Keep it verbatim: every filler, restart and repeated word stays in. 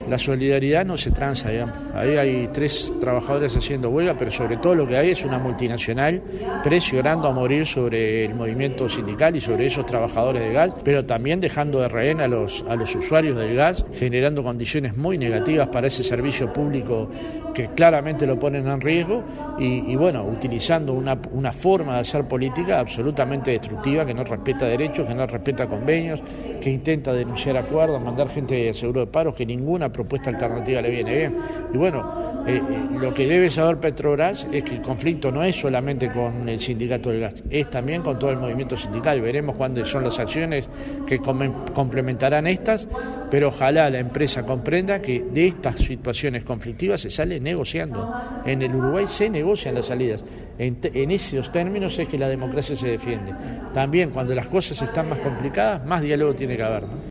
la solidaridad no se transa, digamos. Ahí hay tres trabajadores haciendo huelga, pero sobre todo lo que hay es una multinacional presionando a morir sobre el movimiento sindical y sobre esos trabajadores de gas, pero también dejando de rehén a los, a los usuarios del gas, generando condiciones muy negativas para ese servicio público que claramente lo ponen en riesgo y, y bueno, utilizando una, una forma de hacer política absolutamente destructiva, que no respeta derechos, que no respeta convenios, que intenta denunciar acuerdos, mandar gente a seguro de paro, que ninguna propuesta alternativa le viene bien. Y bueno, eh, eh, lo que debe saber Petrobras es que el conflicto no es solamente con el sindicato del gas, es también con todo el movimiento sindical. Veremos cuáles son las acciones que complementarán estas, pero ojalá la empresa comprenda que de estas situaciones conflictivas se sale negociando. En el Uruguay se negocian las salidas. En, en esos términos es que la democracia se defiende. También cuando las cosas están más complicadas, más diálogo tiene que haber, ¿no?